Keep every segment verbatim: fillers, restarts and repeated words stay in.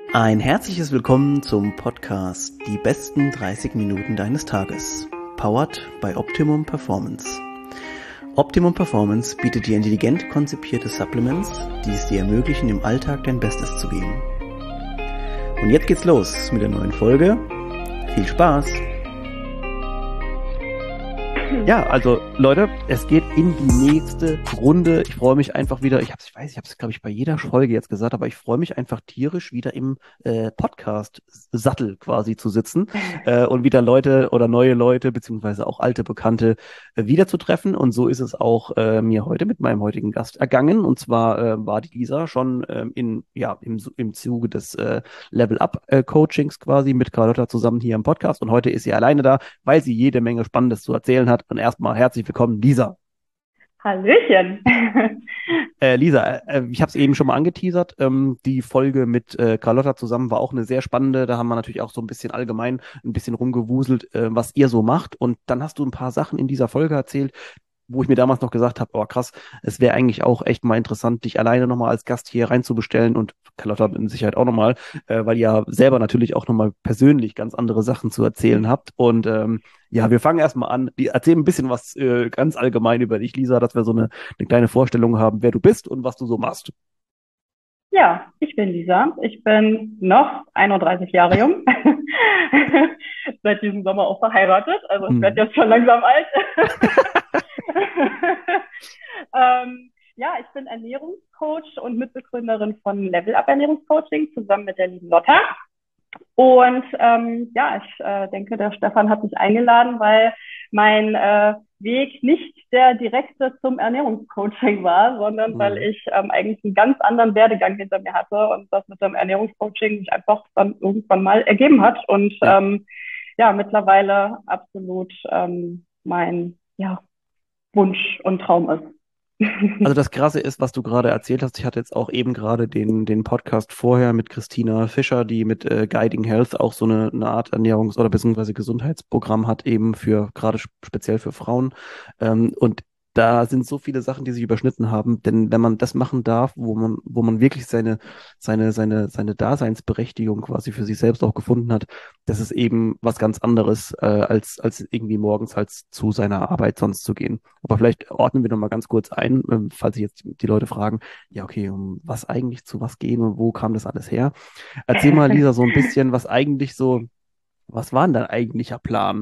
Ein herzliches Willkommen zum Podcast Die besten dreißig Minuten deines Tages, powered by Optimum Performance. Optimum Performance bietet dir intelligent konzipierte Supplements, die es dir ermöglichen, im Alltag dein Bestes zu geben. Und jetzt geht's los mit der neuen Folge. Viel Spaß! Ja, also Leute, es geht in die nächste Runde. Ich freue mich einfach wieder, ich hab's, ich weiß, ich habe es, glaube ich, bei jeder Folge jetzt gesagt, aber ich freue mich einfach tierisch, wieder im äh, Podcast-Sattel quasi zu sitzen äh, und wieder Leute oder neue Leute, beziehungsweise auch alte Bekannte äh, wieder zu treffen. Und so ist es auch äh, mir heute mit meinem heutigen Gast ergangen. Und zwar äh, war die Lisa schon ähm, in, ja, im, im Zuge des äh, Level-Up-Coachings quasi mit Carlotta zusammen hier im Podcast. Und heute ist sie alleine da, weil sie jede Menge Spannendes zu erzählen hat. Und erstmal herzlich willkommen, Lisa. Hallöchen. Äh, Lisa, äh, ich habe es eben schon mal angeteasert. Ähm, die Folge mit äh, Carlotta zusammen war auch eine sehr spannende. Da haben wir natürlich auch so ein bisschen allgemein ein bisschen rumgewuselt, äh, was ihr so macht. Und dann hast du ein paar Sachen in dieser Folge erzählt, wo ich mir damals noch gesagt habe, oh krass, es wäre eigentlich auch echt mal interessant, dich alleine nochmal als Gast hier reinzubestellen und Carlotta mit Sicherheit auch nochmal, äh, weil ihr ja selber natürlich auch nochmal persönlich ganz andere Sachen zu erzählen habt. Und ähm, ja, wir fangen erstmal an. Die, erzähl ein bisschen was äh, ganz allgemein über dich, Lisa, dass wir so eine, eine kleine Vorstellung haben, wer du bist und was du so machst. Ja, ich bin Lisa. Ich bin noch einunddreißig Jahre jung. Seit diesem Sommer auch verheiratet. Also ich werde Hm. jetzt schon langsam alt. ähm, ja, ich bin Ernährungscoach und Mitbegründerin von Level Up Ernährungscoaching zusammen mit der lieben Lotta. Und ähm, ja, ich äh, denke, der Stefan hat mich eingeladen, weil mein äh, Weg nicht der direkte zum Ernährungscoaching war, sondern weil Hm. ich ähm, eigentlich einen ganz anderen Werdegang hinter mir hatte und das mit dem Ernährungscoaching sich einfach dann irgendwann mal ergeben hat und Ja. ähm, ja, mittlerweile absolut ähm, mein ja, Wunsch und Traum ist. Also das Krasse ist, was du gerade erzählt hast. Ich hatte jetzt auch eben gerade den, den Podcast vorher mit Christina Fischer, die mit äh, Guiding Health auch so eine, eine Art Ernährungs- oder beziehungsweise Gesundheitsprogramm hat, eben für gerade sp- speziell für Frauen. Ähm, und da sind so viele Sachen, die sich überschnitten haben. Denn wenn man das machen darf, wo man, wo man wirklich seine, seine, seine, seine Daseinsberechtigung quasi für sich selbst auch gefunden hat, das ist eben was ganz anderes, äh, als, als irgendwie morgens halt zu seiner Arbeit sonst zu gehen. Aber vielleicht ordnen wir noch mal ganz kurz ein, ähm, falls sich jetzt die Leute fragen, ja, okay, um was eigentlich zu was gehen und wo kam das alles her? Erzähl mal, Lisa, so ein bisschen, was eigentlich so, was war denn dein eigentlicher Plan?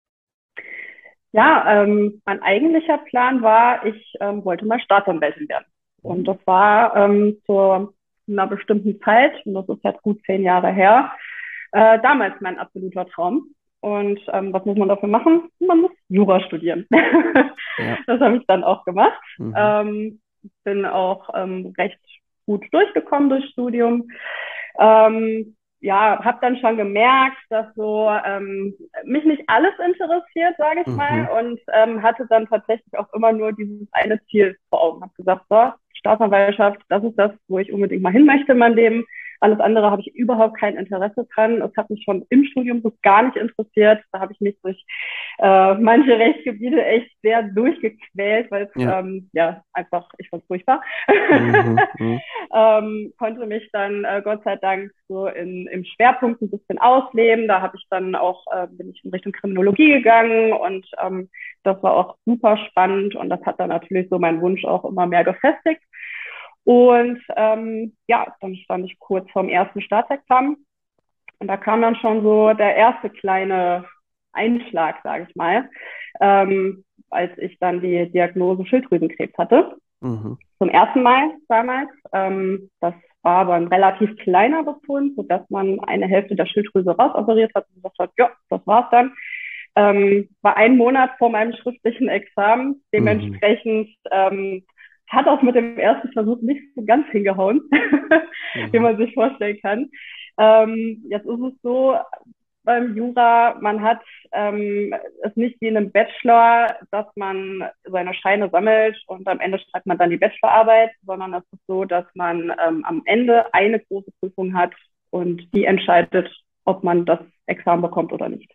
Ja, ähm, mein eigentlicher Plan war, ich ähm, wollte mal Staatsanwältin werden. Und das war ähm, zu einer bestimmten Zeit, und das ist jetzt gut zehn Jahre her, äh, damals mein absoluter Traum. Und ähm, was muss man dafür machen? Man muss Jura studieren. Ja. Das habe ich dann auch gemacht. Mhm. Ähm, bin auch ähm, recht gut durchgekommen durchs Studium. Ähm, ja, habe dann schon gemerkt, dass so ähm, mich nicht alles interessiert, sage ich mal, Mhm. und ähm, hatte dann tatsächlich auch immer nur dieses eine Ziel vor Augen. Habe gesagt, so, Staatsanwaltschaft, das ist das, wo ich unbedingt mal hin möchte in meinem Leben. Alles andere habe ich überhaupt kein Interesse dran. Es hat mich schon im Studium so gar nicht interessiert. Da habe ich mich durch äh, manche Rechtsgebiete echt sehr durchgequält, weil es Ja. ähm, ja einfach, ich fand es furchtbar. Mhm. Mhm. ähm, konnte mich dann äh, Gott sei Dank so in, im Schwerpunkt ein bisschen ausleben. Da habe ich dann auch, äh, bin ich in Richtung Kriminologie gegangen und ähm, das war auch super spannend und das hat dann natürlich so meinen Wunsch auch immer mehr gefestigt. Und ähm, ja, dann stand ich kurz vorm ersten Staatsexamen und da kam dann schon so der erste kleine Einschlag, sage ich mal, ähm, als ich dann die Diagnose Schilddrüsenkrebs hatte. Mhm. Zum ersten Mal damals. Ähm, das war aber ein relativ kleiner Befund, sodass man eine Hälfte der Schilddrüse rausoperiert hat und gesagt hat, ja, das war's dann. Ähm, war ein Monat vor meinem schriftlichen Examen. Mhm. Dementsprechend ähm, hat auch mit dem ersten Versuch nicht so ganz hingehauen, wie Mhm. man sich vorstellen kann. Ähm, jetzt ist es so, beim Jura, man hat ähm, es nicht wie in einem Bachelor, dass man seine Scheine sammelt und am Ende schreibt man dann die Bachelorarbeit, sondern es ist so, dass man ähm, am Ende eine große Prüfung hat und die entscheidet, ob man das Examen bekommt oder nicht.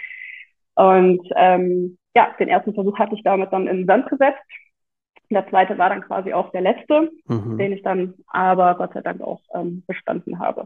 Und ähm, ja, den ersten Versuch hatte ich damit dann in den Sand gesetzt. Der zweite war dann quasi auch der letzte, Mhm. den ich dann aber Gott sei Dank auch ähm, bestanden habe.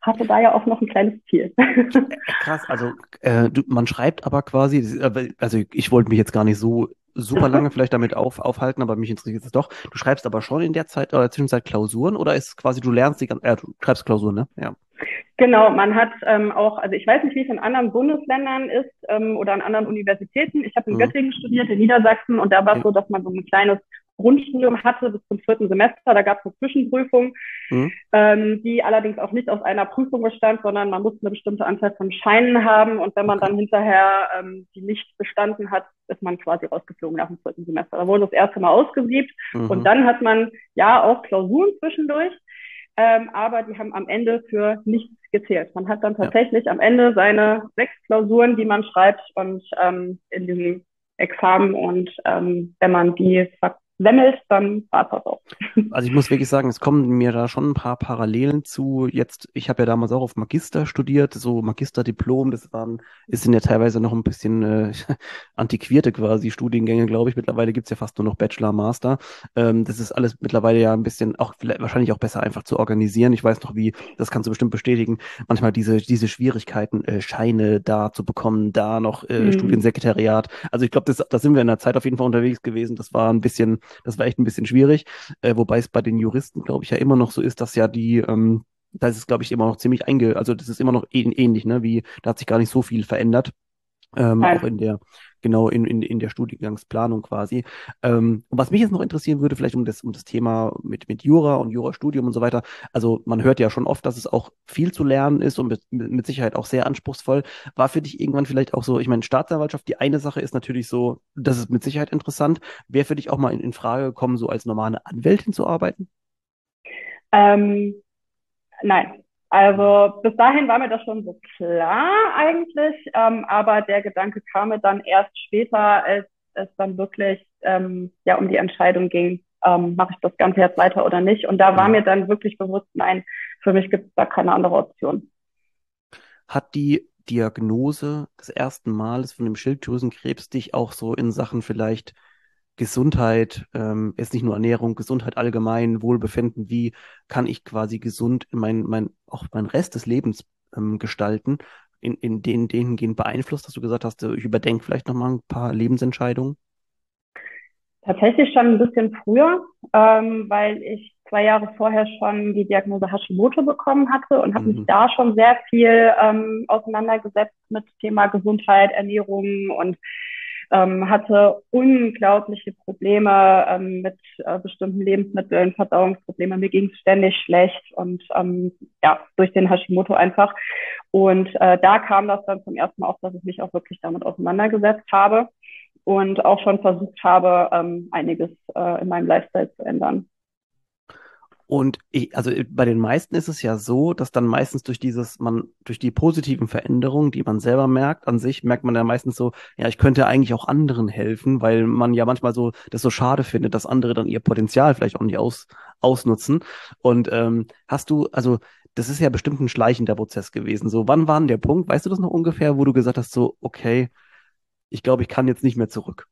hatte da ja auch noch ein kleines Ziel. Äh, Krass, also äh, du, man schreibt aber quasi, äh, also ich wollte mich jetzt gar nicht so super lange vielleicht damit auf, aufhalten, aber mich interessiert es doch. Du schreibst aber schon in der Zeit oder Zwischenzeit Klausuren oder ist es quasi, du lernst die ganze, äh, du schreibst Klausuren, ne? Ja. Genau, man hat ähm, auch, also ich weiß nicht, wie es in anderen Bundesländern ist ähm, oder an anderen Universitäten. Ich habe in Mhm. Göttingen studiert, in Niedersachsen, und da war es Ja. so, dass man so ein kleines Grundstudium hatte bis zum vierten Semester. Da gab es eine Zwischenprüfung, Mhm. ähm, die allerdings auch nicht aus einer Prüfung bestand, sondern man musste eine bestimmte Anzahl von Scheinen haben. Und wenn man Okay. dann hinterher ähm, die nicht bestanden hat, ist man quasi rausgeflogen nach dem vierten Semester. Da wurde das erste Mal ausgesiebt und Mhm. dann hat man ja auch Klausuren zwischendurch. Ähm, aber die haben am Ende für nichts gezählt. Man hat dann Ja. tatsächlich am Ende seine sechs Klausuren, die man schreibt, und ähm, in diesem Examen, und ähm, wenn man die versemmelt, dann war es das auch. Also ich muss wirklich sagen, es kommen mir da schon ein paar Parallelen zu. Jetzt, ich habe ja damals auch auf Magister studiert, so Magisterdiplom, das waren, es sind ja teilweise noch ein bisschen äh, antiquierte quasi Studiengänge, glaube ich. Mittlerweile gibt's ja fast nur noch Bachelor, Master. Ähm, das ist alles mittlerweile ja ein bisschen auch vielleicht, wahrscheinlich auch besser einfach zu organisieren. Ich weiß noch, wie, das kannst du bestimmt bestätigen, manchmal diese, diese Schwierigkeiten, äh, Scheine da zu bekommen, da noch äh, Hm. Studiensekretariat. Also ich glaube, das, da sind wir in der Zeit auf jeden Fall unterwegs gewesen. Das war ein bisschen, das war echt ein bisschen schwierig. Äh, wobei es bei den Juristen, glaube ich, ja immer noch so ist, dass ja die, ähm, da ist es, glaube ich, immer noch ziemlich einge, also das ist immer noch ähn- ähnlich, ne, wie, da hat sich gar nicht so viel verändert, ähm, auch Nein. in der, genau, in, in, in der Studiengangsplanung quasi. Ähm, und was mich jetzt noch interessieren würde, vielleicht um das, um das Thema mit, mit Jura und Jurastudium und so weiter, also man hört ja schon oft, dass es auch viel zu lernen ist und mit, mit mit Sicherheit auch sehr anspruchsvoll. War für dich irgendwann vielleicht auch so, ich meine, Staatsanwaltschaft, die eine Sache ist natürlich so, das ist mit Sicherheit interessant. Wäre für dich auch mal in, in Frage gekommen, so als normale Anwältin zu arbeiten? Ähm, nein. Also bis dahin war mir das schon so klar eigentlich, ähm, aber der Gedanke kam mir dann erst später, als es dann wirklich ähm, ja um die Entscheidung ging, ähm, mache ich das Ganze jetzt weiter oder nicht. Und da war Mhm. mir dann wirklich bewusst, nein, für mich gibt es da keine andere Option. Hat die Diagnose des ersten Males von dem Schilddrüsenkrebs dich auch so in Sachen vielleicht Gesundheit, ähm, jetzt nicht nur Ernährung, Gesundheit allgemein, Wohlbefinden, wie kann ich quasi gesund mein, mein, auch meinen Rest des Lebens ähm, gestalten, in, in den, dahingehend beeinflusst, dass du gesagt hast, äh, ich überdenke vielleicht nochmal ein paar Lebensentscheidungen? Tatsächlich schon ein bisschen früher, ähm, weil ich zwei Jahre vorher schon die Diagnose Hashimoto bekommen hatte und habe mich Mhm. da schon sehr viel ähm, auseinandergesetzt mit Thema Gesundheit, Ernährung, und ähm, hatte unglaubliche Probleme ähm, mit äh, bestimmten Lebensmitteln, Verdauungsprobleme. Mir ging es ständig schlecht, und ähm, ja, durch den Hashimoto einfach. Und äh, da kam das dann zum ersten Mal auf, dass ich mich auch wirklich damit auseinandergesetzt habe und auch schon versucht habe, ähm, einiges äh, in meinem Lifestyle zu ändern. Und ich, also äh, bei den meisten ist es ja so, dass dann meistens durch dieses, man, durch die positiven Veränderungen, die man selber merkt, an sich merkt man ja meistens so, ja, ich könnte eigentlich auch anderen helfen, weil man ja manchmal so das so schade findet, dass andere dann ihr Potenzial vielleicht auch nicht aus, ausnutzen. Und ähm, hast du, also das ist ja bestimmt ein schleichender Prozess gewesen. So, wann war denn der Punkt, weißt du das noch ungefähr, wo du gesagt hast, so, okay, ich glaube, ich kann jetzt nicht mehr zurück.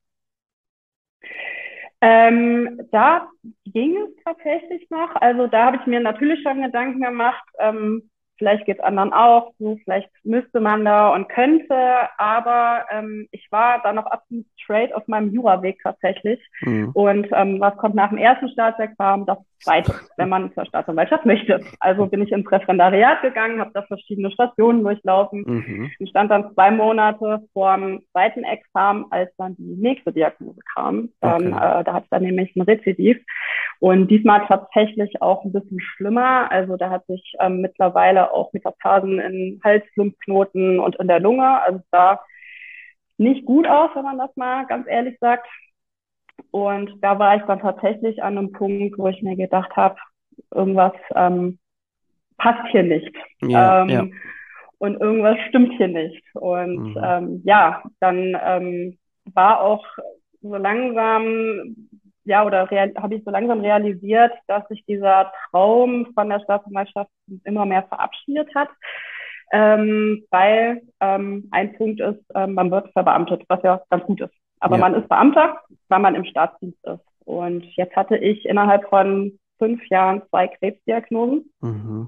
Ähm, da ging es tatsächlich noch. Also da habe ich mir natürlich schon Gedanken gemacht, ähm, vielleicht geht es anderen auch so, vielleicht müsste man da und könnte, aber ähm, ich war da noch absolut straight auf meinem Juraweg tatsächlich. Mhm. Und ähm, was kommt nach dem ersten Staatsexamen? Das zweite, wenn man zur Staatsanwaltschaft möchte. Also bin ich ins Referendariat gegangen, habe da verschiedene Stationen durchlaufen Mhm. und stand dann zwei Monate vor dem zweiten Examen, als dann die nächste Diagnose kam. Dann, Okay. äh, da hatte ich dann nämlich ein Rezidiv. Und diesmal tatsächlich auch ein bisschen schlimmer. Also da hatte ich ähm, mittlerweile auch Metastasen in Hals, Lymphknoten und in der Lunge. Also es sah nicht gut aus, wenn man das mal ganz ehrlich sagt. Und da war ich dann tatsächlich an einem Punkt, wo ich mir gedacht habe, irgendwas ähm, passt hier nicht. Ja, ja. Ähm, und irgendwas stimmt hier nicht. Und Mhm. ähm, ja, dann ähm, war auch so langsam, ja, oder habe ich so langsam realisiert, dass sich dieser Traum von der Staatsanwaltschaft immer mehr verabschiedet hat. Ähm, weil ähm, ein Punkt ist, ähm, man wird verbeamtet, was ja ganz gut ist. Aber Ja. man ist Beamter, weil man im Staatsdienst ist. Und jetzt hatte ich innerhalb von fünf Jahren zwei Krebsdiagnosen. Mhm.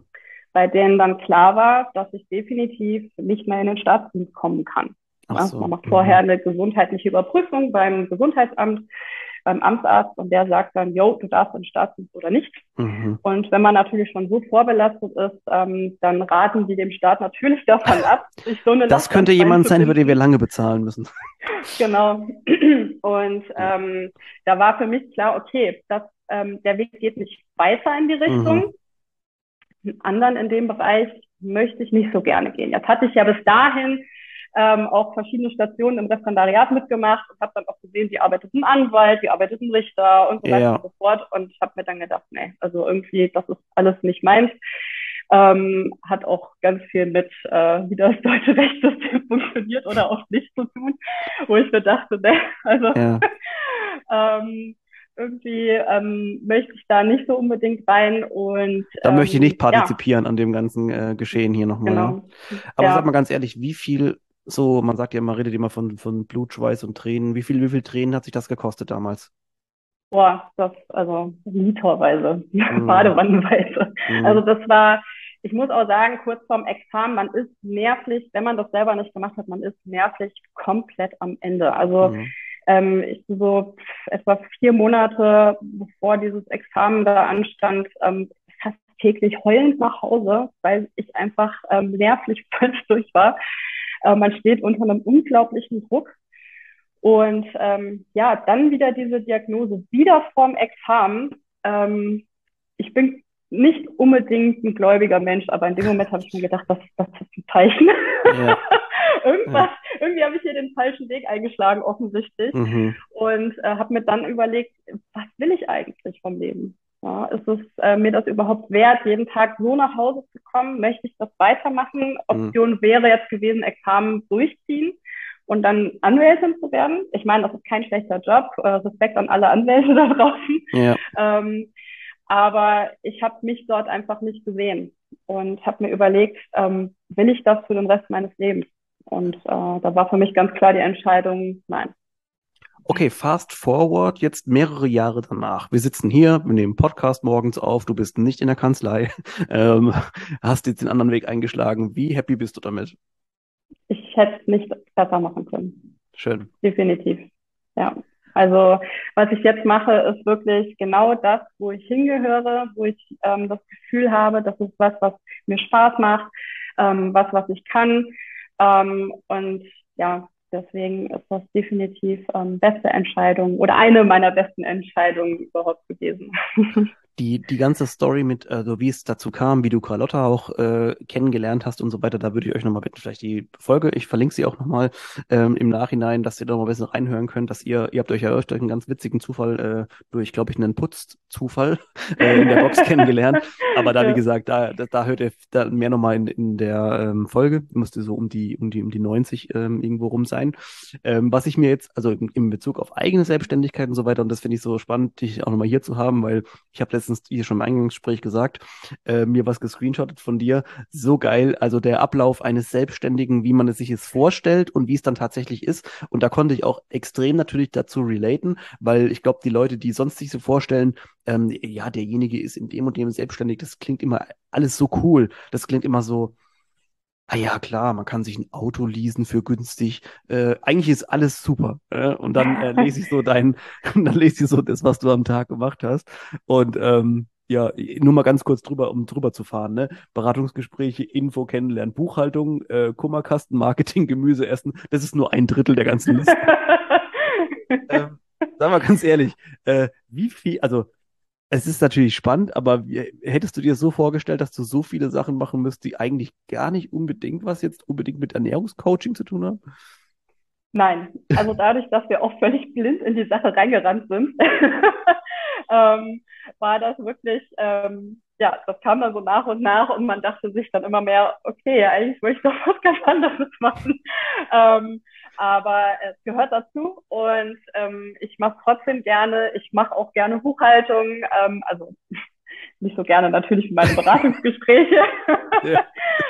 bei denen dann klar war, dass ich definitiv nicht mehr in den Staatsdienst kommen kann. Ach Ja, so. man macht vorher Mhm. eine gesundheitliche Überprüfung beim Gesundheitsamt, beim Amtsarzt und der sagt dann, jo, du darfst in den Staatsdienst oder nicht. Mhm. Und wenn man natürlich schon so vorbelastet ist, ähm, dann raten die dem Staat natürlich davon ab, sich so eine Das Last könnte ans Bein jemand zu sein, über den wir binden. lange bezahlen müssen. Genau. Und Ja. ähm, da war für mich klar, okay, das, ähm, der Weg geht nicht weiter in die Mhm. Richtung. Einen anderen in dem Bereich möchte ich nicht so gerne gehen. Jetzt hatte ich ja bis dahin ähm, auch verschiedene Stationen im Referendariat mitgemacht und habe dann auch gesehen, wie arbeitet ein Anwalt, wie arbeitet ein Richter und so weiter und Ja. so fort. Und ich habe mir dann gedacht, nee, also irgendwie, das ist alles nicht meins. Ähm, hat auch ganz viel mit, äh, wie das deutsche Rechtssystem funktioniert oder auch nicht zu tun, wo ich mir dachte, ne, also Ja. ähm, irgendwie ähm, möchte ich da nicht so unbedingt rein und Da möchte ich nicht ähm, ja, partizipieren an dem ganzen äh, Geschehen hier nochmal, ja. genau, Aber sag mal ja, ganz ehrlich, wie viel, so, man sagt ja immer, redet immer von, von Blut, Schweiß und Tränen, wie viel, wie viel Tränen hat sich das gekostet damals? boah, das, also literweise, Mhm. badewannenweise. Also Mhm. das war, ich muss auch sagen, kurz vorm Examen, man ist nervlich, wenn man das selber nicht gemacht hat, man ist nervlich komplett am Ende. Also Mhm. ähm, ich so etwa vier Monate bevor dieses Examen da anstand, ähm, fast täglich heulend nach Hause, weil ich einfach ähm, nervlich völlig durch war. Äh, man steht unter einem unglaublichen Druck. Und ähm, ja, dann wieder diese Diagnose, wieder vorm Examen. Ähm, ich bin nicht unbedingt ein gläubiger Mensch, aber in dem Moment habe ich mir gedacht, das, das ist ein Zeichen. Ja, Irgendwas, ja. irgendwie habe ich hier den falschen Weg eingeschlagen, offensichtlich. Mhm. Und äh, habe mir dann überlegt, was will ich eigentlich vom Leben? Ja, ist es äh, mir das überhaupt wert, jeden Tag so nach Hause zu kommen? Möchte ich das weitermachen? Mhm. Option wäre jetzt gewesen, Examen durchziehen und dann Anwältin zu werden. Ich meine, das ist kein schlechter Job. Äh, Respekt an alle Anwälte da draußen. Ja. Ähm, aber ich habe mich dort einfach nicht gesehen und habe mir überlegt, ähm, will ich das für den Rest meines Lebens? Und äh, da war für mich ganz klar die Entscheidung, nein. Okay, fast forward, jetzt mehrere Jahre danach. Wir sitzen hier, wir nehmen Podcast morgens auf, du bist nicht in der Kanzlei, ähm, hast jetzt den anderen Weg eingeschlagen. Wie happy bist du damit? Ich hätte es nicht besser machen können. Schön. Definitiv. Ja. Also was ich jetzt mache, ist wirklich genau das, wo ich hingehöre, wo ich ähm, das Gefühl habe, das ist was, was mir Spaß macht, ähm, was, was ich kann. Ähm, und ja, deswegen ist das definitiv ähm, beste Entscheidung oder eine meiner besten Entscheidungen überhaupt gewesen. Die, die ganze Story mit, also wie es dazu kam, wie du Carlotta auch äh, kennengelernt hast und so weiter, da würde ich euch nochmal bitten, vielleicht die Folge, ich verlinke sie auch nochmal ähm, im Nachhinein, dass ihr da mal ein bisschen reinhören könnt, dass ihr, ihr habt euch ja durch einen ganz witzigen Zufall, äh, durch, glaube ich, einen Putzzufall äh, in der Box kennengelernt. Aber da, wie Ja. gesagt, da, da, da hört ihr da mehr nochmal in, in der ähm, Folge, müsste so um die, um die, um die neunzig ähm, irgendwo rum sein. Ähm, was ich mir jetzt, also in, in Bezug auf eigene Selbstständigkeit und so weiter, und das finde ich so spannend, dich auch nochmal hier zu haben, weil ich habe letztens hier schon im Eingangsgespräch gesagt, äh, mir was gescreenshottet von dir. So geil, also der Ablauf eines Selbstständigen, wie man es sich jetzt vorstellt und wie es dann tatsächlich ist. Und da konnte ich auch extrem natürlich dazu relaten, weil ich glaube, die Leute, die sonst sich so vorstellen, ähm, ja, derjenige ist in dem und dem selbstständig, das klingt immer alles so cool. Das klingt immer so, ah ja, klar, man kann sich ein Auto leasen für günstig. Äh, eigentlich ist alles super. Äh? Und dann äh, lese ich so dein, und dann lese ich so das, was du am Tag gemacht hast. Und ähm, ja, nur mal ganz kurz drüber, um drüber zu fahren, ne? Beratungsgespräche, Info, Kennenlernen, Buchhaltung, äh, Kummerkasten, Marketing, Gemüse, Essen. Das ist nur ein Drittel der ganzen Liste. Ähm, Sag mal ganz ehrlich, äh, wie viel, also es ist natürlich spannend, aber wie, hättest du dir so vorgestellt, dass du so viele Sachen machen müsst, die eigentlich gar nicht unbedingt was jetzt unbedingt mit Ernährungscoaching zu tun haben? Nein, also dadurch, dass wir auch völlig blind in die Sache reingerannt sind, ähm, war das wirklich, ähm, ja, das kam dann so nach und nach und man dachte sich dann immer mehr, okay, eigentlich möchte ich doch was ganz anderes machen. Ähm, aber es gehört dazu und ähm, ich mache trotzdem gerne, ich mache auch gerne Buchhaltung, ähm, also nicht so gerne natürlich wie meine Beratungsgespräche. Ja.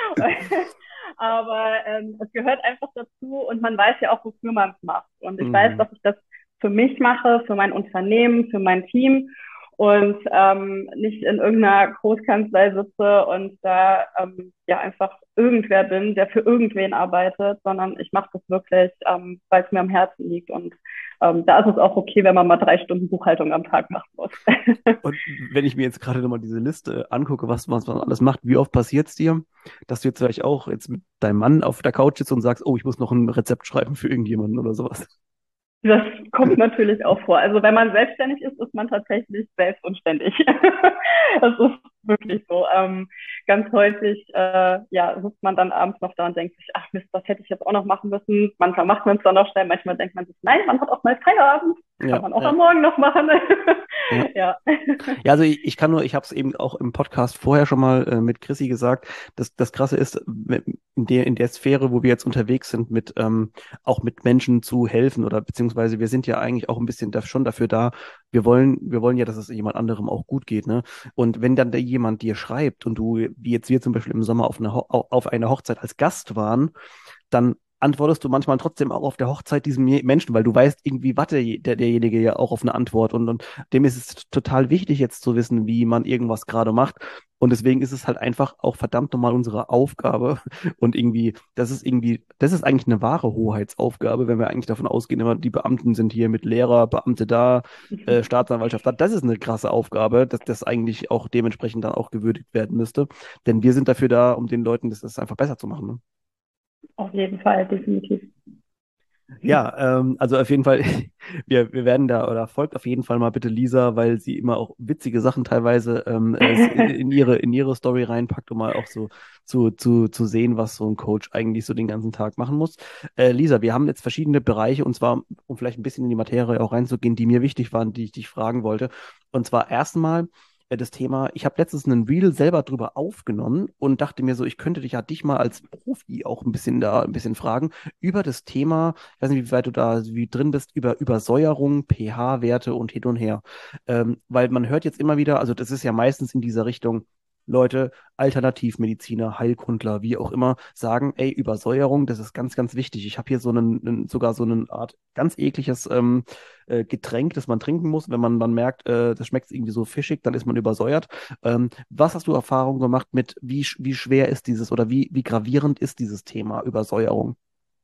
Aber ähm, es gehört einfach dazu und man weiß ja auch, wofür man es macht. Und ich weiß, Mhm. dass ich das für mich mache, für mein Unternehmen, für mein Team. und ähm, nicht in irgendeiner Großkanzlei sitze und da ähm, ja einfach irgendwer bin, der für irgendwen arbeitet, sondern ich mache das wirklich, ähm, weil es mir am Herzen liegt. Und ähm, da ist es auch okay, wenn man mal drei Stunden Buchhaltung am Tag machen muss. Und wenn ich mir jetzt gerade nochmal diese Liste angucke, was, was man alles macht, wie oft passiert es dir, dass du jetzt vielleicht auch jetzt mit deinem Mann auf der Couch sitzt und sagst, oh, ich muss noch ein Rezept schreiben für irgendjemanden oder sowas? Das kommt natürlich auch vor. Also wenn man selbstständig ist, ist man tatsächlich selbst und ständig. Das ist wirklich so. Ähm, ganz häufig äh, ja, sitzt man dann abends noch da und denkt sich, ach Mist, das hätte ich jetzt auch noch machen müssen. Manchmal macht man es dann noch schnell, manchmal denkt man sich, nein, man hat auch mal Feierabend. Kann Ja, man auch ja, am Morgen noch machen. ja. Ja. Ja, also ich, ich kann nur, ich habe es eben auch im Podcast vorher schon mal äh, mit Chrissy gesagt, dass das Krasse ist, in der, in der Sphäre, wo wir jetzt unterwegs sind, mit ähm, auch mit Menschen zu helfen oder beziehungsweise wir sind ja eigentlich auch ein bisschen da, schon dafür da, wir wollen, wir wollen ja, dass es jemand anderem auch gut geht, ne? Und wenn dann da jemand dir schreibt und du, wie jetzt wir zum Beispiel im Sommer auf eine, Ho auf einer Hochzeit als Gast waren, dann antwortest du manchmal trotzdem auch auf der Hochzeit diesem je- Menschen, weil du weißt, irgendwie wartet der, derjenige ja auch auf eine Antwort und, und dem ist es total wichtig jetzt zu wissen, wie man irgendwas gerade macht. Und deswegen ist es halt einfach auch verdammt nochmal unsere Aufgabe. Und irgendwie, das ist irgendwie, das ist eigentlich eine wahre Hoheitsaufgabe, wenn wir eigentlich davon ausgehen, immer die Beamten sind hier mit Lehrer, Beamte da, äh, Staatsanwaltschaft da. Das ist eine krasse Aufgabe, dass das eigentlich auch dementsprechend dann auch gewürdigt werden müsste. Denn wir sind dafür da, um den Leuten das, das einfach besser zu machen. Ne? Auf jeden Fall, definitiv. Ja, ähm, also auf jeden Fall, wir, wir werden da oder folgt auf jeden Fall mal bitte Lisa, weil sie immer auch witzige Sachen teilweise ähm, äh, in ihre, in ihre Story reinpackt, um mal auch so zu, zu, zu sehen, was so ein Coach eigentlich so den ganzen Tag machen muss. Äh, Lisa, wir haben jetzt verschiedene Bereiche und zwar, um vielleicht ein bisschen in die Materie auch reinzugehen, die mir wichtig waren, die ich dich fragen wollte. Und zwar erstmal äh, das Thema, ich habe letztens einen Reel selber drüber aufgenommen und dachte mir so, ich könnte dich ja dich mal als Profi auch ein bisschen da ein bisschen fragen über das Thema, ich weiß nicht, wie weit du da wie drin bist, über Übersäuerung, pH-Werte und hin und her. Ähm, weil man hört jetzt immer wieder, also das ist ja meistens in dieser Richtung, Leute, Alternativmediziner, Heilkundler, wie auch immer, sagen, ey, Übersäuerung, das ist ganz, ganz wichtig. Ich habe hier so einen, einen, sogar so eine Art ganz ekliges ähm, äh, Getränk, das man trinken muss. Wenn man dann merkt, äh, das schmeckt irgendwie so fischig, dann ist man übersäuert. Ähm, was hast du Erfahrung gemacht mit, wie, sch- wie schwer ist dieses oder wie, wie gravierend ist dieses Thema Übersäuerung?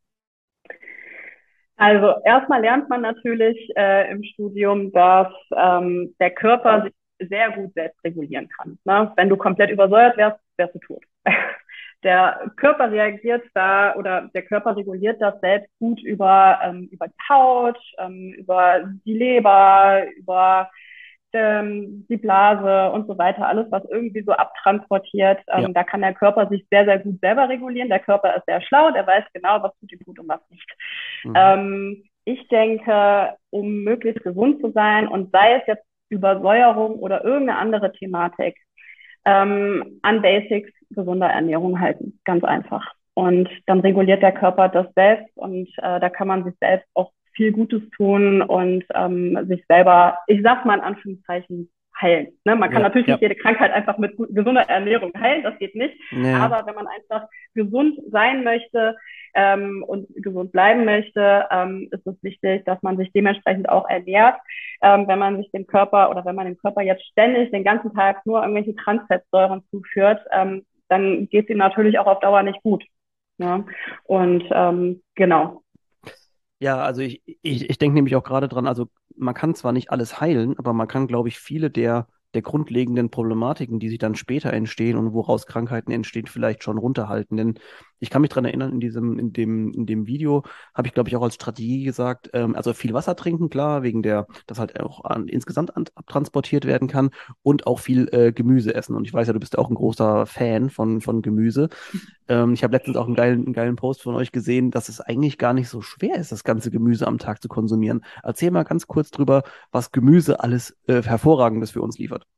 Also erstmal lernt man natürlich äh, im Studium, dass ähm, der Körper sich sehr gut selbst regulieren kann. Ne? Wenn du komplett übersäuert wärst, wärst du tot. Der Körper reagiert da oder der Körper reguliert das selbst gut über, ähm, über die Haut, ähm, über die Leber, über ähm, die Blase und so weiter, alles, was irgendwie so abtransportiert, Ja. ähm, da kann der Körper sich sehr, sehr gut selber regulieren. Der Körper ist sehr schlau, der weiß genau, was tut ihm gut und was nicht. Mhm. Ähm, ich denke, um möglichst gesund zu sein und sei es jetzt Übersäuerung oder irgendeine andere Thematik, ähm, an Basics gesunder Ernährung halten. Ganz einfach. Und dann reguliert der Körper das selbst und äh, da kann man sich selbst auch viel Gutes tun und ähm, sich selber, ich sag mal in Anführungszeichen, heilen. Ne? Man kann Ja, natürlich ja, nicht jede Krankheit einfach mit gesunder Ernährung heilen, das geht nicht. naja. Aber wenn man einfach gesund sein möchte ähm, und gesund bleiben möchte, ähm, ist es wichtig, dass man sich dementsprechend auch ernährt. Ähm, wenn man sich dem Körper oder wenn man dem Körper jetzt ständig den ganzen Tag nur irgendwelche Transfettsäuren zuführt, ähm, dann geht es ihm natürlich auch auf Dauer nicht gut. Ne? Und ähm, genau. Ja, also ich, ich, ich denke nämlich auch gerade dran, also man kann zwar nicht alles heilen, aber man kann, glaube ich, viele der, der grundlegenden Problematiken, die sich dann später entstehen und woraus Krankheiten entstehen, vielleicht schon runterhalten. Denn ich kann mich dran erinnern, in diesem, in dem, in dem Video habe ich, glaube ich, auch als Strategie gesagt, ähm, also viel Wasser trinken, klar, wegen der, dass halt auch an, insgesamt an, abtransportiert werden kann und auch viel äh, Gemüse essen. Und ich weiß ja, du bist ja auch ein großer Fan von, von Gemüse. Ähm, ich habe letztens auch einen geilen, einen geilen Post von euch gesehen, dass es eigentlich gar nicht so schwer ist, das ganze Gemüse am Tag zu konsumieren. Erzähl mal ganz kurz drüber, was Gemüse alles äh, Hervorragendes für uns liefert.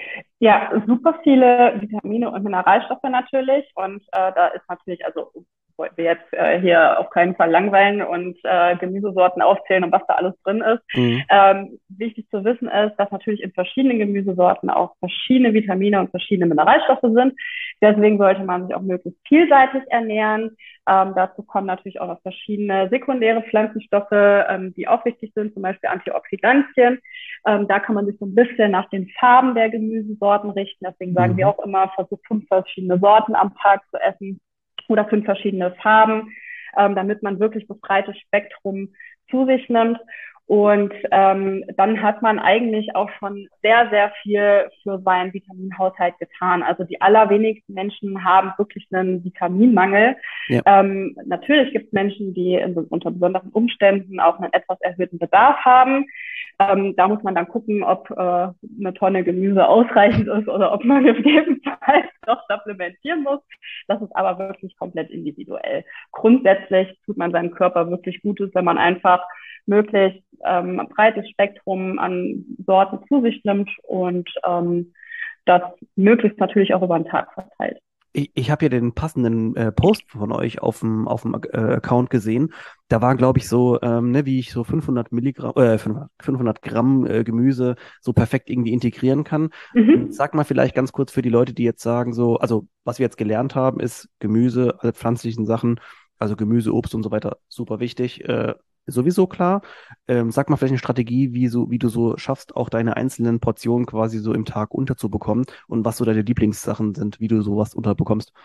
Ja, super viele Vitamine und Mineralstoffe natürlich. Und äh, da ist natürlich, also wollte wir jetzt äh, hier auf keinen Fall langweilen und äh, Gemüsesorten aufzählen und was da alles drin ist. Mhm. Ähm, wichtig zu wissen ist, dass natürlich in verschiedenen Gemüsesorten auch verschiedene Vitamine und verschiedene Mineralstoffe sind. Deswegen sollte man sich auch möglichst vielseitig ernähren. Ähm, dazu kommen natürlich auch noch verschiedene sekundäre Pflanzenstoffe, ähm, die auch wichtig sind, zum Beispiel Antioxidantien. Ähm, da kann man sich so ein bisschen nach den Farben der Gemüsesorten richten. Deswegen sagen wir Mhm. auch immer, versucht fünf verschiedene Sorten am Tag zu essen oder fünf verschiedene Farben, ähm, damit man wirklich das breite Spektrum zu sich nimmt. Und ähm, dann hat man eigentlich auch schon sehr, sehr viel für seinen Vitaminhaushalt getan. Also die allerwenigsten Menschen haben wirklich einen Vitaminmangel. Ja. Ähm, natürlich gibt es Menschen, die in, unter besonderen Umständen auch einen etwas erhöhten Bedarf haben. Ähm, da muss man dann gucken, ob äh, eine Tonne Gemüse ausreichend ist oder ob man gegebenenfalls noch supplementieren muss. Das ist aber wirklich komplett individuell. Grundsätzlich tut man seinem Körper wirklich Gutes, wenn man einfach möglichst ähm, ein breites Spektrum an Sorten zu sich nimmt und ähm, das möglichst natürlich auch über den Tag verteilt. Ich, ich habe hier den passenden äh, Post von euch auf dem auf dem äh, Account gesehen. Da war, glaube ich, so, ähm, ne, wie ich so fünfhundert Milligramm, äh, fünfhundert Gramm äh, Gemüse so perfekt irgendwie integrieren kann. Mhm. Sag mal vielleicht ganz kurz für die Leute, die jetzt sagen, so, also was wir jetzt gelernt haben, ist Gemüse, alle pflanzlichen Sachen, also Gemüse, Obst und so weiter, super wichtig. Äh, sowieso klar. Ähm, sag mal vielleicht eine Strategie, wie so, wie du so schaffst, auch deine einzelnen Portionen quasi so im Tag unterzubekommen und was so deine Lieblingssachen sind, wie du sowas unterbekommst.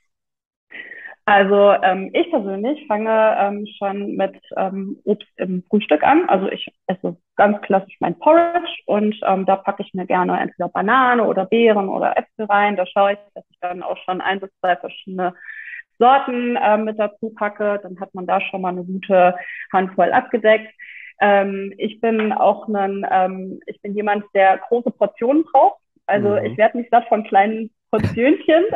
Also ähm, ich persönlich fange ähm, schon mit ähm, Obst im Frühstück an. Also ich esse ganz klassisch mein Porridge und ähm, da packe ich mir gerne entweder Banane oder Beeren oder Äpfel rein. Da schaue ich, dass ich dann auch schon ein bis zwei verschiedene Sorten ähm, mit dazu packe. Dann hat man da schon mal eine gute Handvoll abgedeckt. Ähm, ich bin auch ein, ähm, ich bin jemand, der große Portionen braucht. Also ich Mhm. werde nicht satt von kleinen Portionchen.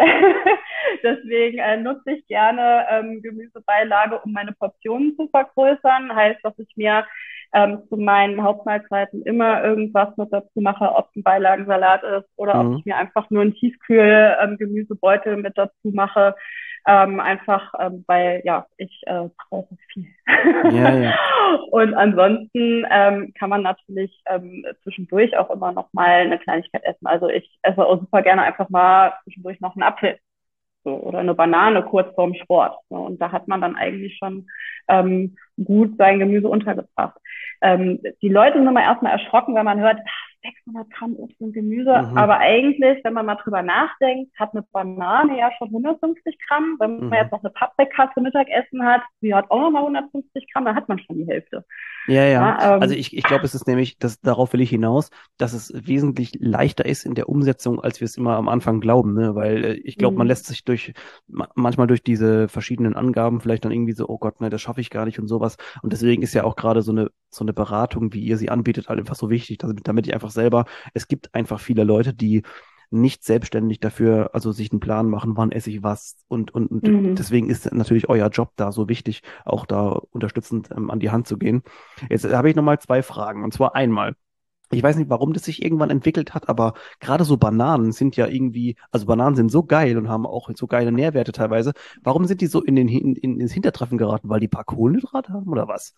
Deswegen äh, nutze ich gerne ähm, Gemüsebeilage, um meine Portionen zu vergrößern. Heißt, dass ich mir ähm, zu meinen Hauptmahlzeiten immer irgendwas mit dazu mache, ob es ein Beilagensalat ist oder ob Mhm. ich mir einfach nur einen Tiefkühl-Gemüsebeutel ähm, mit dazu mache. Ähm, einfach, ähm, weil ja, ich äh, brauche viel. Ja, ja. Und ansonsten ähm, kann man natürlich ähm, zwischendurch auch immer noch mal eine Kleinigkeit essen. Also ich esse auch super gerne einfach mal zwischendurch noch einen Apfel so, oder eine Banane kurz vorm Sport. So. Und da hat man dann eigentlich schon ähm, gut sein Gemüse untergebracht. Ähm, die Leute sind immer erstmal erschrocken, wenn man hört, sechshundert Gramm Obst und Gemüse. Mhm. Aber eigentlich, wenn man mal drüber nachdenkt, hat eine Banane ja schon hundertfünfzig Gramm. Wenn man Mhm. jetzt noch eine Paprika zum Mittagessen hat, die hat auch nochmal hundertfünfzig Gramm, dann hat man schon die Hälfte. Ja, ja. Ja, Also ähm, ich, ich glaube, es ist nämlich, das, darauf will ich hinaus, dass es wesentlich leichter ist in der Umsetzung, als wir es immer am Anfang glauben, ne? Weil äh, ich glaube, man mh, lässt sich durch, ma- manchmal durch diese verschiedenen Angaben vielleicht dann irgendwie so, oh Gott, ne, das schaffe ich gar nicht und sowas. Und deswegen ist ja auch gerade so eine, so eine Beratung, wie ihr sie anbietet, halt einfach so wichtig, damit, damit ich einfach selber, es gibt einfach viele Leute, die nicht selbstständig dafür, also sich einen Plan machen, wann esse ich was und, und, und mh. deswegen ist natürlich euer Job da so wichtig, auch da unterstützend ähm, an die Hand zu gehen. Jetzt habe ich nochmal zwei Fragen. Und zwar einmal, ich weiß nicht, warum das sich irgendwann entwickelt hat, aber gerade so Bananen sind ja irgendwie, also Bananen sind so geil und haben auch so geile Nährwerte teilweise. Warum sind die so in den, in, in, ins Hintertreffen geraten? Weil die paar Kohlenhydrate haben oder was?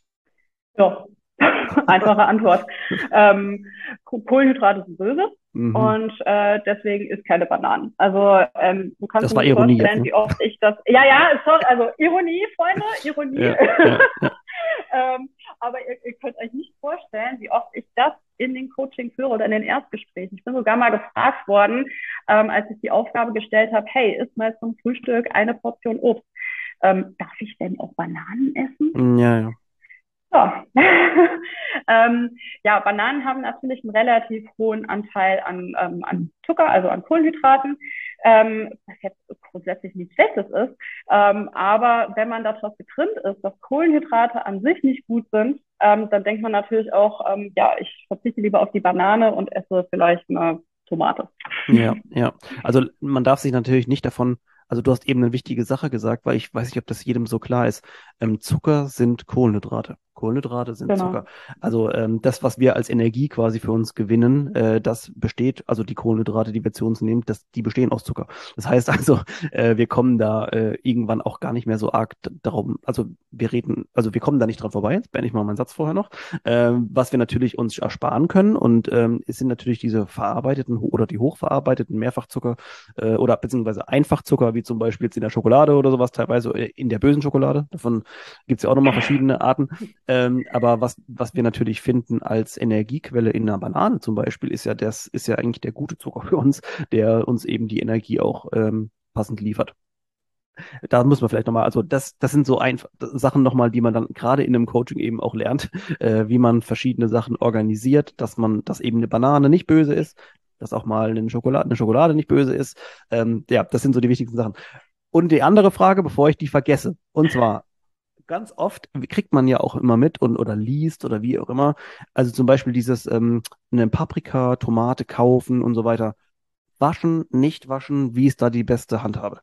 Ja, einfache Antwort. Ähm, Kohlenhydrate sind böse Mhm. und äh, deswegen isst keine Bananen. Also ähm, du kannst Das dir war nicht Ironie jetzt, vorstellen, ne? wie oft ich das. Ja, ja, sorry, also Ironie, Freunde, Ironie. Ja, ja, ja. ähm, aber ihr, ihr könnt euch nicht vorstellen, wie oft ich das in den Coaching führe oder in den Erstgesprächen. Ich bin sogar mal gefragt worden, ähm, als ich die Aufgabe gestellt habe, hey, isst mal zum Frühstück eine Portion Obst. Ähm, darf ich denn auch Bananen essen? Ja, ja. Ja. ähm, ja, Bananen haben natürlich einen relativ hohen Anteil an, ähm, an Zucker, also an Kohlenhydraten, ähm, was jetzt grundsätzlich nichts Schlechtes ist. Ähm, aber wenn man darauf getrimmt ist, dass Kohlenhydrate an sich nicht gut sind, ähm, dann denkt man natürlich auch, ähm, ja, ich verzichte lieber auf die Banane und esse vielleicht eine Tomate. Ja, ja. Also man darf sich natürlich nicht davon, also du hast eben eine wichtige Sache gesagt, weil ich weiß nicht, ob das jedem so klar ist. Ähm, Zucker sind Kohlenhydrate. Kohlenhydrate sind Zucker. Genau. Also ähm, das, was wir als Energie quasi für uns gewinnen, äh, das besteht, also die Kohlenhydrate, die wir zu uns nehmen, das, die bestehen aus Zucker. Das heißt also, äh, wir kommen da äh, irgendwann auch gar nicht mehr so arg d- darum, also wir reden, also wir kommen da nicht dran vorbei, jetzt beende ich mal meinen Satz vorher noch, ähm, was wir natürlich uns ersparen können und ähm, es sind natürlich diese verarbeiteten ho- oder die hochverarbeiteten Mehrfachzucker äh, oder beziehungsweise Einfachzucker, wie zum Beispiel jetzt in der Schokolade oder sowas, teilweise äh, in der bösen Schokolade. Davon gibt es ja auch nochmal verschiedene Arten. Ähm, aber was, was wir natürlich finden als Energiequelle in einer Banane zum Beispiel, ist ja das, ist ja eigentlich der gute Zucker für uns, der uns eben die Energie auch ähm, passend liefert. Da muss man vielleicht nochmal, also das, das sind so einfach Sachen nochmal, die man dann gerade in einem Coaching eben auch lernt, äh, wie man verschiedene Sachen organisiert, dass man, dass eben eine Banane nicht böse ist, dass auch mal eine Schokolade, eine Schokolade nicht böse ist. Ähm, ja, das sind so die wichtigsten Sachen. Und die andere Frage, bevor ich die vergesse, und zwar, ganz oft kriegt man ja auch immer mit und oder liest oder wie auch immer. Also zum Beispiel dieses ähm, eine Paprika, Tomate kaufen und so weiter. Waschen, nicht waschen, wie ist da die beste Handhabe?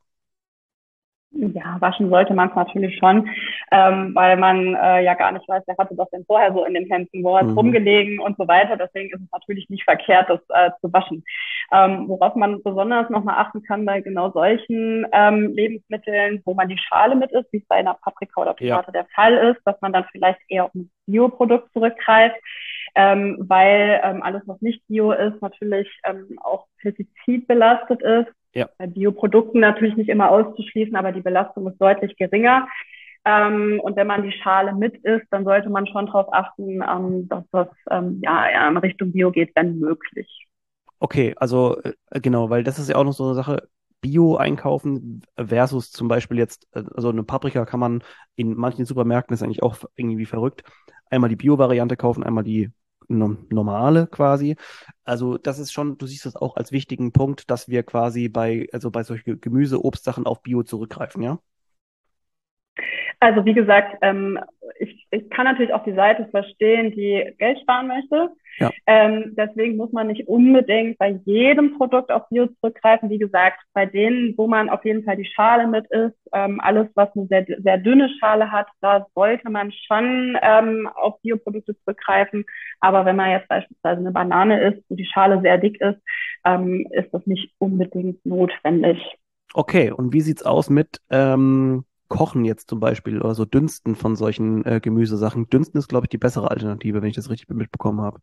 Ja, waschen sollte man es natürlich schon, ähm, weil man äh, ja gar nicht weiß, wer hatte das denn vorher so in den Händen, wo hat es Mhm. rumgelegen und so weiter. Deswegen ist es natürlich nicht verkehrt, das äh, zu waschen. Ähm, worauf man besonders nochmal achten kann bei genau solchen ähm, Lebensmitteln, wo man die Schale mit isst, wie es bei einer Paprika oder Ja, Tomate der Fall ist, dass man dann vielleicht eher auf ein Bioprodukt zurückgreift, ähm, weil ähm, alles, was nicht Bio ist, natürlich ähm, auch pestizidbelastet ist. ja. Bei Bioprodukten natürlich nicht immer auszuschließen, aber die Belastung ist deutlich geringer. Ähm, und wenn man die Schale mit isst, dann sollte man schon darauf achten, ähm, dass das ähm, ja, in Richtung Bio geht, wenn möglich. Okay, also äh, genau, weil das ist ja auch noch so eine Sache. Bio einkaufen versus zum Beispiel jetzt, äh, also eine Paprika kann man in manchen Supermärkten, ist eigentlich auch irgendwie verrückt, einmal die Bio-Variante kaufen, einmal die no- normale quasi. Also das ist schon, du siehst das auch als wichtigen Punkt, dass wir quasi bei, also bei solchen Gemüse, Obstsachen auf Bio zurückgreifen, ja? Also wie gesagt, ähm, ich, ich kann natürlich auch die Seite verstehen, die Geld sparen möchte. Ja. Ähm, deswegen muss man nicht unbedingt bei jedem Produkt auf Bio zurückgreifen. Wie gesagt, bei denen, wo man auf jeden Fall die Schale mit isst, ähm, alles, was eine sehr, sehr dünne Schale hat, da sollte man schon ähm, auf Bioprodukte zurückgreifen. Aber wenn man jetzt beispielsweise eine Banane isst, wo die Schale sehr dick ist, ähm, ist das nicht unbedingt notwendig. Okay, und wie sieht's aus mit ähm, Kochen jetzt zum Beispiel oder so Dünsten von solchen äh, Gemüsesachen? Dünsten ist, glaube ich, die bessere Alternative, wenn ich das richtig mitbekommen habe.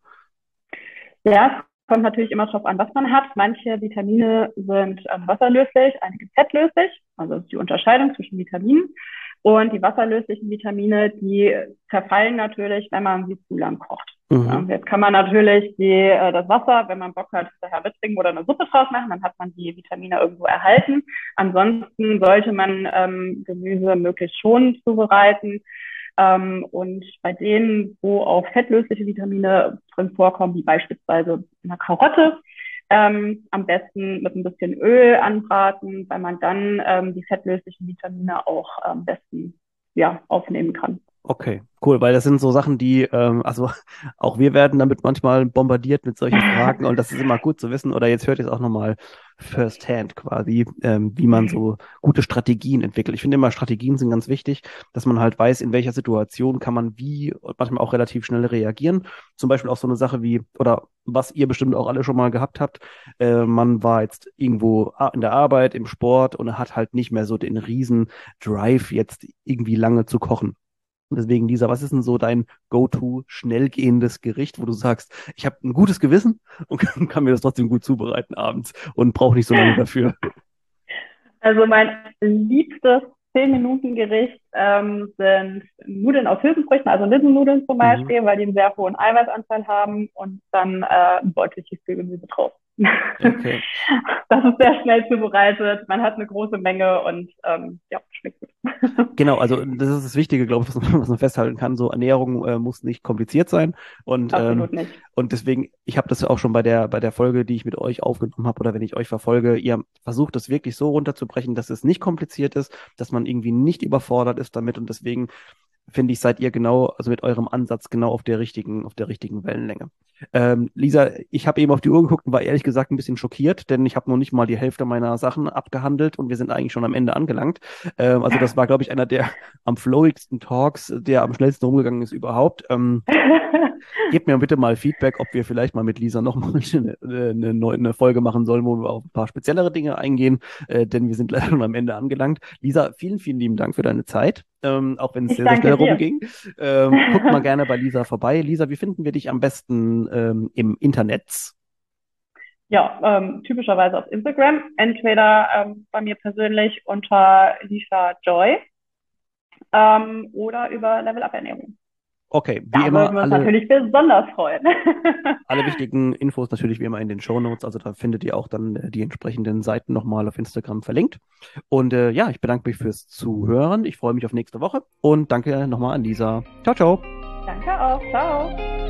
Ja, es kommt natürlich immer darauf an, was man hat. Manche Vitamine sind ähm, wasserlöslich, einige fettlöslich. Also das ist die Unterscheidung zwischen Vitaminen. Und die wasserlöslichen Vitamine, die zerfallen natürlich, wenn man sie zu lang kocht. Ja, Mhm. jetzt kann man natürlich die, äh, das Wasser, wenn man Bock hat, daher mittrinken oder eine Suppe draus machen, dann hat man die Vitamine irgendwo erhalten. Ansonsten sollte man ähm, Gemüse möglichst schon zubereiten. Ähm, und bei denen, wo auch fettlösliche Vitamine drin vorkommen, wie beispielsweise in der Karotte, ähm, am besten mit ein bisschen Öl anbraten, weil man dann ähm, die fettlöslichen Vitamine auch am besten ja, aufnehmen kann. Okay, cool, weil das sind so Sachen, die, ähm, also auch wir werden damit manchmal bombardiert mit solchen Fragen und das ist immer gut zu wissen. Oder jetzt hört ihr es auch nochmal firsthand quasi, ähm, wie man so gute Strategien entwickelt. Ich finde immer, Strategien sind ganz wichtig, dass man halt weiß, in welcher Situation kann man wie und manchmal auch relativ schnell reagieren. Zum Beispiel auch so eine Sache wie, oder was ihr bestimmt auch alle schon mal gehabt habt, äh, man war jetzt irgendwo a- in der Arbeit, im Sport und hat halt nicht mehr so den riesen Drive, jetzt irgendwie lange zu kochen. Und deswegen, Lisa, was ist denn so dein Go-to schnell gehendes Gericht, wo du sagst, ich habe ein gutes Gewissen und kann, kann mir das trotzdem gut zubereiten abends und brauche nicht so lange dafür? Also mein liebstes zehn-Minuten-Gericht ähm, sind Nudeln aus Hülsenfrüchten, also Linsennudeln zum Mhm. Beispiel, weil die einen sehr hohen Eiweißanteil haben und dann äh, ein Beutel Tiefkühlgemüse drauf. Okay. Das ist sehr schnell zubereitet, man hat eine große Menge und ähm, ja, schmeckt gut. Genau, also das ist das Wichtige, glaube ich, was man, was man festhalten kann. So Ernährung äh, muss nicht kompliziert sein. Und, ähm, Absolut nicht. und deswegen, ich habe das ja auch schon bei der, bei der Folge, die ich mit euch aufgenommen habe, oder wenn ich euch verfolge, ihr versucht das wirklich so runterzubrechen, dass es nicht kompliziert ist, dass man irgendwie nicht überfordert ist damit. Und deswegen finde ich, seid ihr genau, also mit eurem Ansatz genau auf der richtigen, auf der richtigen Wellenlänge. Ähm, Lisa, ich habe eben auf die Uhr geguckt und war ehrlich gesagt ein bisschen schockiert, denn ich habe noch nicht mal die Hälfte meiner Sachen abgehandelt und wir sind eigentlich schon am Ende angelangt. Ähm, also das war, glaube ich, einer der am flowigsten Talks, der am schnellsten rumgegangen ist überhaupt. Ähm, Gebt mir bitte mal Feedback, ob wir vielleicht mal mit Lisa nochmal eine, eine, neue- eine Folge machen sollen, wo wir auf ein paar speziellere Dinge eingehen, äh, denn wir sind leider schon am Ende angelangt. Lisa, vielen, vielen lieben Dank für deine Zeit, ähm, auch wenn es Ich sehr, sehr schnell danke dir. rumging. Ähm, guckt mal gerne bei Lisa vorbei. Lisa, wie finden wir dich am besten ähm, im Internet? Ja, ähm, typischerweise auf Instagram, entweder ähm, bei mir persönlich unter Lisa Joy ähm, oder über Level Up Ernährung. Okay, wie Da würden immer, wir uns alle, natürlich besonders freuen. alle wichtigen Infos natürlich wie immer in den Shownotes. Also da findet ihr auch dann äh, die entsprechenden Seiten nochmal auf Instagram verlinkt. Und äh, ja, ich bedanke mich fürs Zuhören. Ich freue mich auf nächste Woche und danke nochmal an Lisa. Ciao, ciao. Danke auch. Ciao.